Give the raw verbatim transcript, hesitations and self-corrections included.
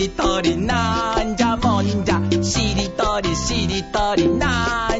りとりなんじゃもんじゃしりとりしりとりなん